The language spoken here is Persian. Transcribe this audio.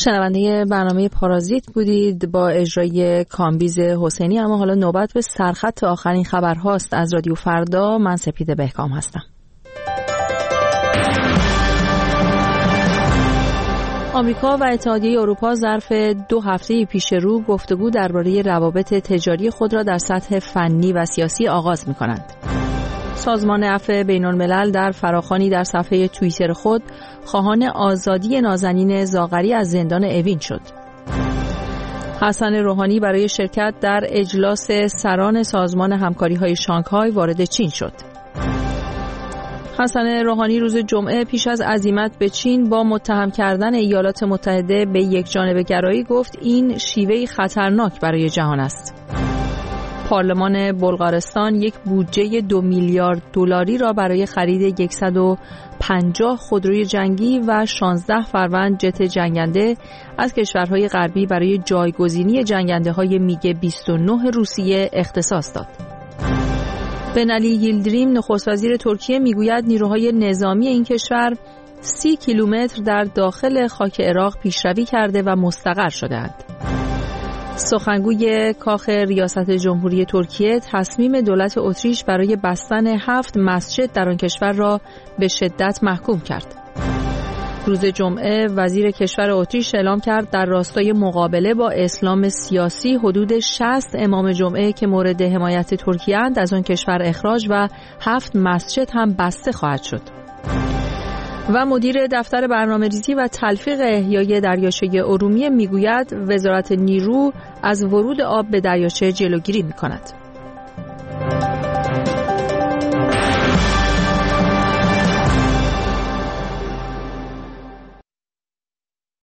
شنونده برنامه پارازیت بودید با اجرای کامبیز حسینی. اما حالا نوبت به سرخط آخرین خبرهاست از رادیو فردا. من سپیده بهکام هستم. آمریکا و اتحادیه اروپا ظرف 2 هفته پیش رو گفتگو درباره روابط تجاری خود را در سطح فنی و سیاسی آغاز می‌کنند. سازمان عفو بین‌الملل در فراخوانی در صفحه توییتر خود خواهان آزادی نازنین زاغری از زندان اوین شد. حسن روحانی برای شرکت در اجلاس سران سازمان همکاری‌های شانگهای وارد چین شد. حسن روحانی روز جمعه پیش از عزیمت به چین با متهم کردن ایالات متحده به یکجانبه گرایی گفت این شیوهی خطرناک برای جهان است. پارلمان بلغارستان یک بودجه 2 میلیارد دلاری را برای خرید 150 خودروی جنگی و 16 فروند جت جنگنده از کشورهای غربی برای جایگزینی جنگنده‌های میگ 29 روسیه اختصاص داد. بنالی ییلدریم نخست وزیر ترکیه میگوید نیروهای نظامی این کشور 30 کیلومتر در داخل خاک عراق پیشروی کرده و مستقر شده‌اند. سخنگوی کاخ ریاست جمهوری ترکیه تصمیم دولت اتریش برای بستن 7 مسجد در آن کشور را به شدت محکوم کرد. روز جمعه وزیر کشور اتریش اعلام کرد در راستای مقابله با اسلام سیاسی حدود 60 امام جمعه که مورد حمایت ترکیه اند از آن کشور اخراج و 7 مسجد هم بسته خواهد شد. و مدیر دفتر برنامه‌ریزی و تلفیق احیای دریاچه ارومیه میگوید وزارت نیرو از ورود آب به دریاچه جلوگیری می‌کند.